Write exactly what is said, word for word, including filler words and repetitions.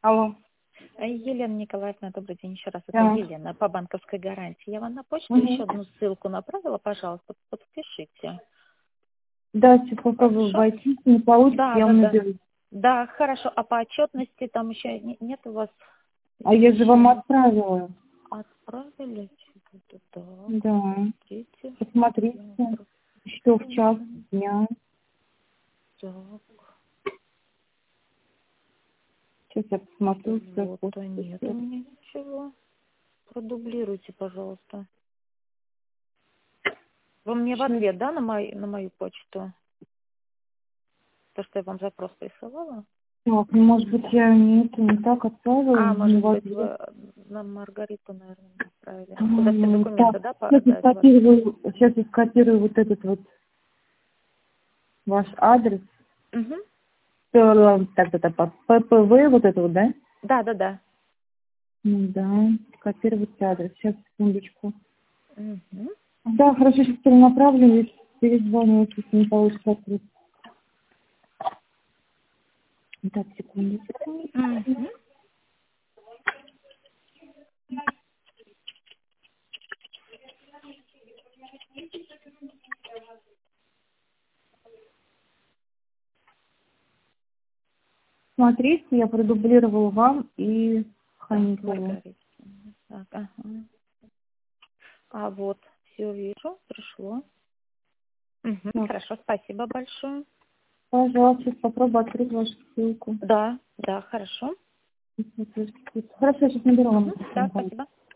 Алло. Елена Николаевна, добрый день еще раз. Это Да. Елена по банковской гарантии. Я вам на почту Угу. еще одну ссылку направила, пожалуйста, подпишите. Да, сейчас попробую Хорошо? войти. Не получится, Да, я да, вам да. наберу. Да, хорошо. А по отчетности там еще не- нет у вас А я же вам извещения? отправила. Отправили? Что-то так. Да. Видите? Посмотрите. Я Что в час отправила. дня. Так. Сейчас я посмотрю. Все Вот, а нет у меня ничего. Продублируйте, пожалуйста. Вы мне в ответ, да, на, мой, на мою почту? То, что я вам запрос присылала? Так, ну, может быть, я не, это не так отправила. А, Не может в быть, ответ. вы на Маргариту, наверное, отправили. Куда все М, документы, Так, да, сейчас я подать ваши? скопирую, сейчас я скопирую вот этот вот ваш адрес. Угу. Э, Так, это по ППВ, вот это вот, да? Да, да, да. Ну да, скопировать адрес. Сейчас, секундочку. Угу. Да, хорошо, сейчас перенаправлю, и перезвоню, если не получится открыть. Так, секунду, секунду. Угу. Смотрите, я продублировала вам и Так, Ханикову. Маргарита. Так, ага. А вот, все вижу, пришло. Угу. Так, Хорошо, спасибо большое. пожалуйста, сейчас попробую открыть вашу ссылку. Да, да, хорошо. Хорошо, сейчас наберу Угу. Да, вам. спасибо.